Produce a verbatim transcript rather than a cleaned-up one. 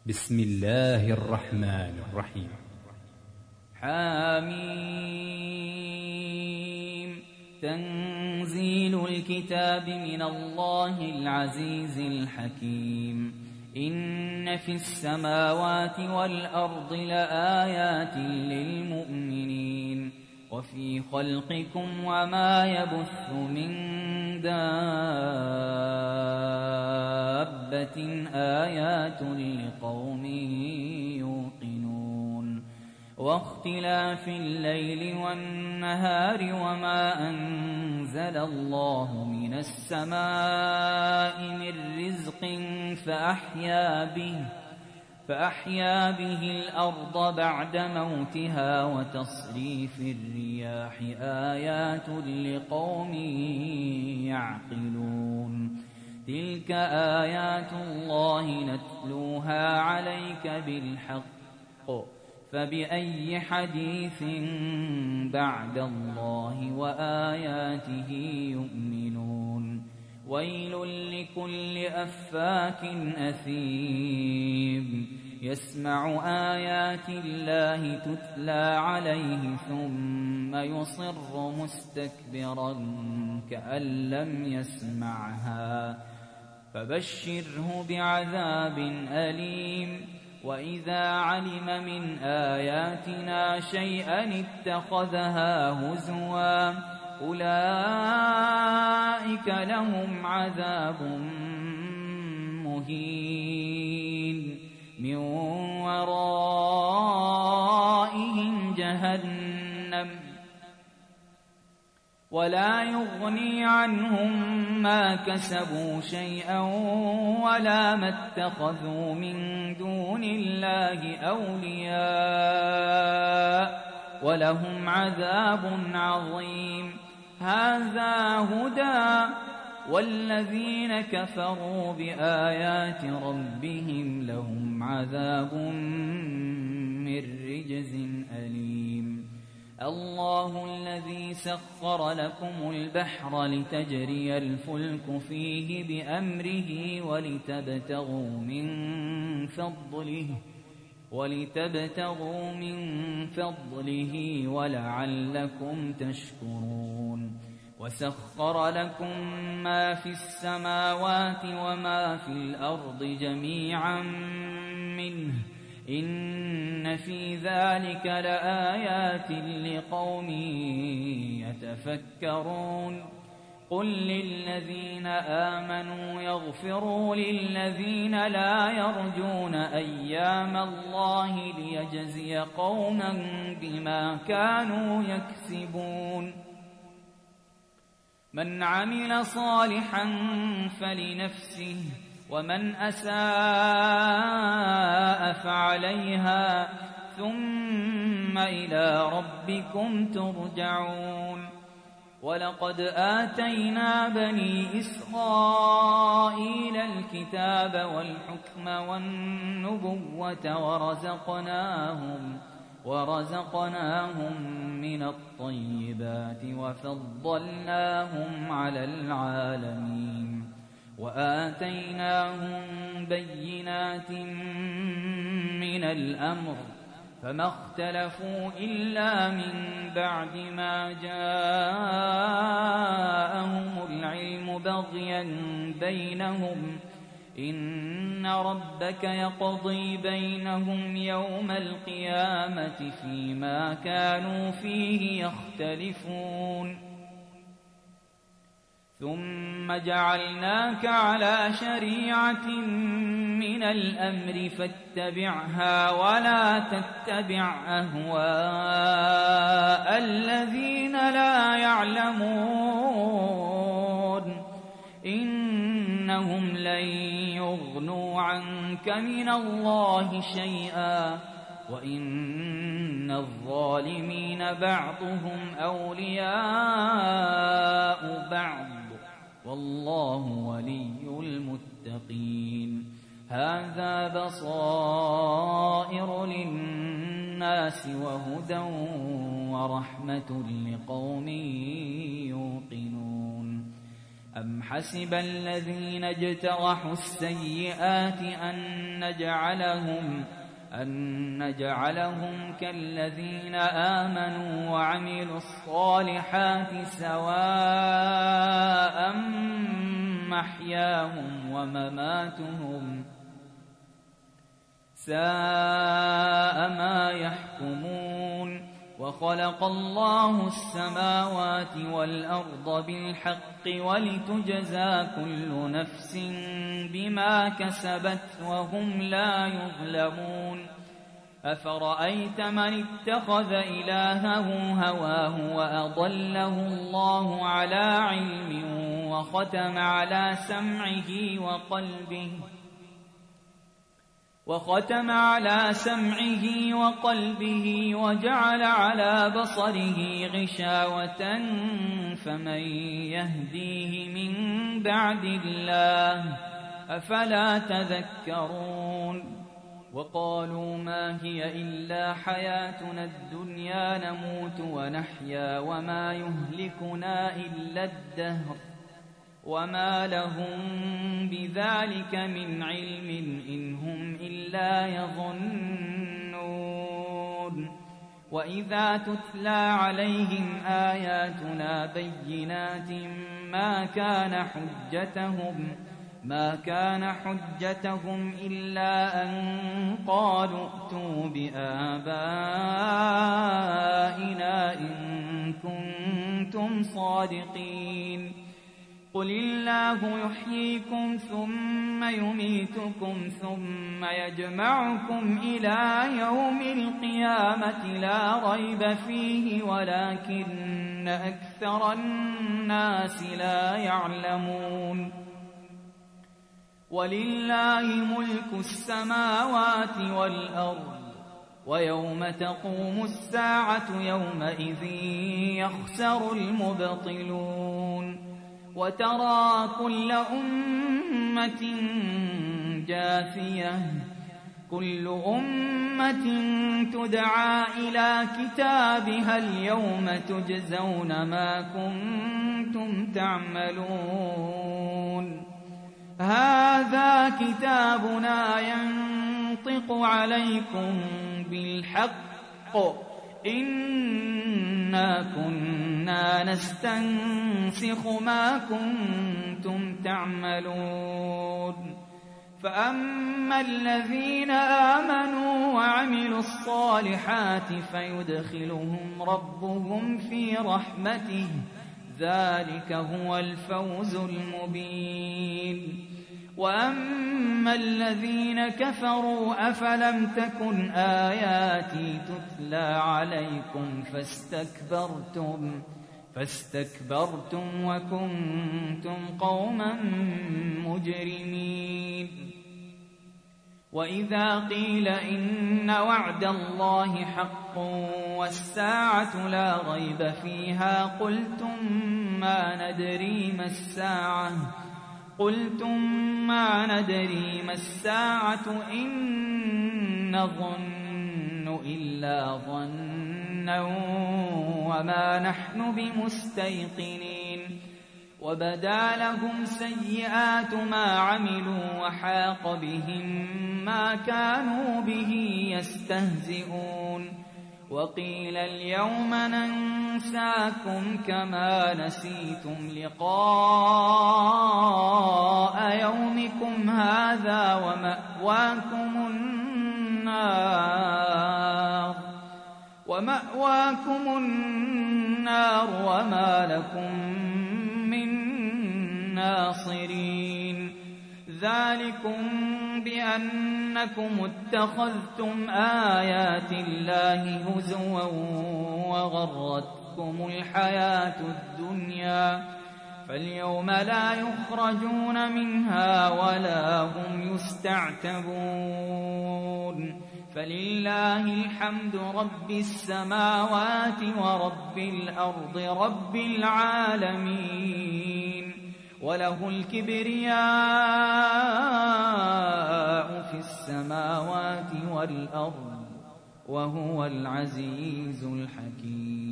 بسم الله الرحمن الرحيم. حميم. تنزيل الكتاب من الله العزيز الحكيم. إن في السماوات والأرض لآيات للمؤمنين وفي خلقكم وما يبث من دابة آيات لقوم يوقنون. واختلاف الليل والنهار وما أنزل الله من السماء من رزق فأحيا به فأحيا به الأرض بعد موتها وتصريف الرياح آيات لقوم يعقلون. تلك آيات الله نتلوها عليك بالحق فبأي حديث بعد الله وآياته يؤمنون. ويل لكل أفاك أثيم يسمع آيات الله تتلى عليه ثم يصر مستكبرا كأن لم يسمعها فبشره بعذاب أليم. وإذا علم من آياتنا شيئا اتخذها هزوا أولئك لهم عذاب مهين من ورائهم جهنم ولا يغني عنهم ما كسبوا شيئا ولا ما اتخذوا من دون الله أولياء ولهم عذاب عظيم. هذا هدى والذين كفروا بآيات ربهم لهم عذاب من رجز أليم. الله الذي سخر لكم البحر لتجري الفلك فيه بأمره ولتبتغوا من فضله ولتبتغوا من فضله ولعلكم تشكرون. وسخر لكم ما في السماوات وما في الأرض جميعا منه إن في ذلك لآيات لقوم يتفكرون. قل للذين آمنوا يغفروا للذين لا يرجون أيام الله ليجزي قوما بما كانوا يكسبون. من عمل صالحا فلنفسه ومن أساء فعليها ثم إلى ربكم ترجعون. ولقد آتينا بني إسرائيل الكتاب والحكم والنبوة ورزقناهم ورزقناهم من الطيبات وفضلناهم على العالمين وآتيناهم بينات من الأمر فما اختلفوا إلا من بعد ما جاءهم العلم بغيا بينهم إن ربك يقضي بينهم يوم القيامة فيما كانوا فيه يختلفون. ثم جعلناك على شريعة من الأمر فاتبعها ولا تتبع أهواء الذين لا يعلمون إنهم لن يغنوا عنك من الله شيئا وإن الظالمين بعضهم أولياء بعض والله ولي المتقين. هذا بصائر للناس وهدى ورحمة لقوم يوقنون. أم حسب الذين اجترحوا السيئات أن نجعلهم أن نجعلهم كالذين آمنوا وعملوا الصالحات سواء محياهم ومماتهم ساء ما يحكمون. وخلق الله السماوات والأرض بالحق ولتجزى كل نفس بما كسبت وهم لا يظلمون. أفرأيت من اتخذ إلهه هواه وأضله الله على علم وختم على سمعه وقلبه وختم على سمعه وقلبه وجعل على بصره غشاوة فمن يهديه من بعد الله أفلا تذكرون. وقالوا ما هي إلا حياتنا الدنيا نموت ونحيا وما يهلكنا إلا الدهر وما لهم بذلك من علم إن هم إلا يظنون. وإذا تتلى عليهم آياتنا بينات ما كان حجتهم ما كان حجتهم إلا أن قالوا ائتوا بآبائنا إن كنتم صادقين. قل الله يحييكم ثم يميتكم ثم يجمعكم إلى يوم القيامة لا ريب فيه ولكن أكثر الناس لا يعلمون. ولله ملك السماوات والأرض ويوم تقوم الساعة يومئذ يخسر المبطلون. وترى كل أمة جاثية كل أمة تدعى إلى كتابها اليوم تجزون ما كنتم تعملون. هذا كتابنا ينطق عليكم بالحق إنا كنا نستنسخ ما كنتم تعملون. فأما الذين آمنوا وعملوا الصالحات فيدخلهم ربهم في رحمته ذلك هو الفوز المبين. وأما الذين كفروا أفلم تكن آياتي تتلى عليكم فاستكبرتم فاستكبرتم وكنتم قوما مجرمين. وإذا قيل إن وعد الله حق والساعة لا ريب فيها قلتم ما ندري ما الساعة قلتم ما ندري ما الساعة إن نظن إلا ظنا وما نحن بمستيقنين. وبدا لهم سيئات ما عملوا وحاق بهم ما كانوا به يستهزئون. وقيل اليوم ننساكم كما نسيتم لقاء يومكم هذا ومأواكم النار ومأواكم النار وما لكم من ناصرين. ذلكم بأنكم اتخذتم آيات الله هزوا وغرتكم الحياة الدنيا فاليوم لا يخرجون منها ولا هم يستعتبون. فلله الحمد رب السماوات ورب الأرض رب العالمين وله الكبرياء في السماوات والأرض وهو العزيز الحكيم.